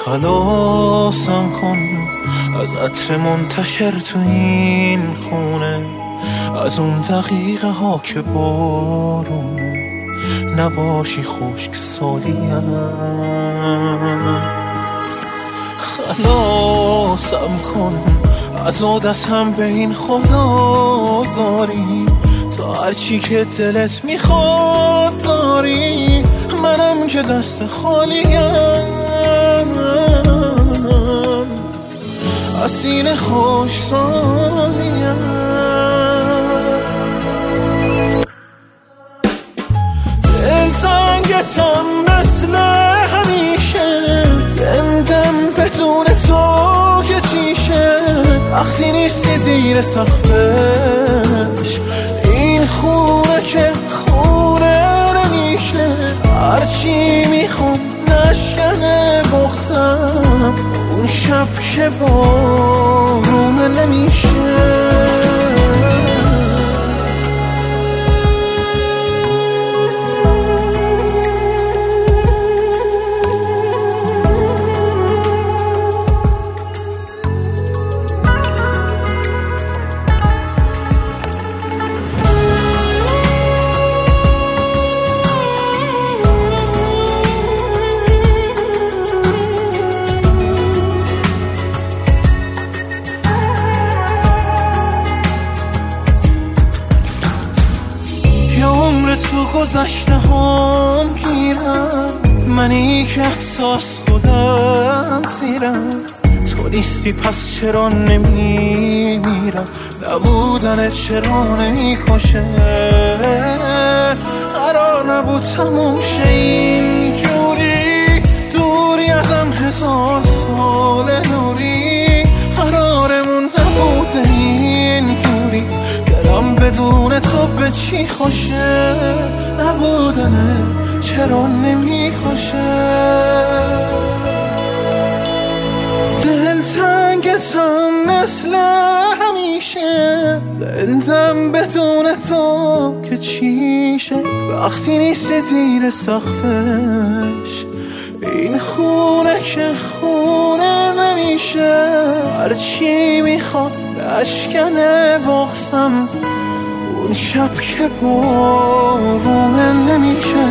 خلاصم کن از عطر منتشر تو این خونه، از اون دقیقه ها که بارونه نباشی خشک سالیم. خلاصم کن از عادتم به این خدا زاری، تا هرچی که دلت میخواد داری، منم که دست خالیم، از سینه خوش سالیم. دلتنگتم مثل همیشه، زندم بدون تو که چیشه، وقتی نیستی زیر سقفش این خونه که خونه نمیشه. هرچی میخوام نشکنه بغضم، اون شب که بارونه نمیشه. تو گذشته هم گیرم، منی که احساس خودم زیرم. تو نیستی پس چرا نمیمیرم، نبودنت چرا نمیکشه. قرار نبود تموم شه اینجوری، دوری ازم 1000 سال نوری. قرارمون نبوده اینطوری، دلم بدون تو به چی خوشه. نبودنه چرا نمیخوشه. دلتنگتم مثل همیشه، زندم بدون تو که چیشه، وقتی نیستی زیر سقفش این خونه که خونه نمیشه. هرچی میخواد نشکنه بغضم، اون شب که بارونه نمیشه.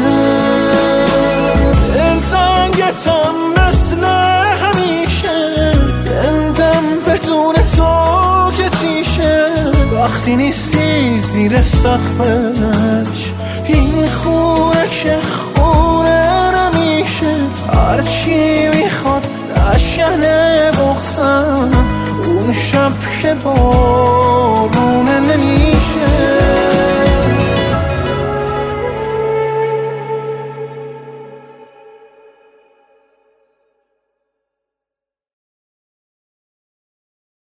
دلتنگتم مثل همیشه، زندم بدون تو که چیشه، وقتی نیستی زیر سقفش این خونه که خونه نمیشه. هرچی میخواد نشکنه بغضم، اون شب که بارونه نمیشه.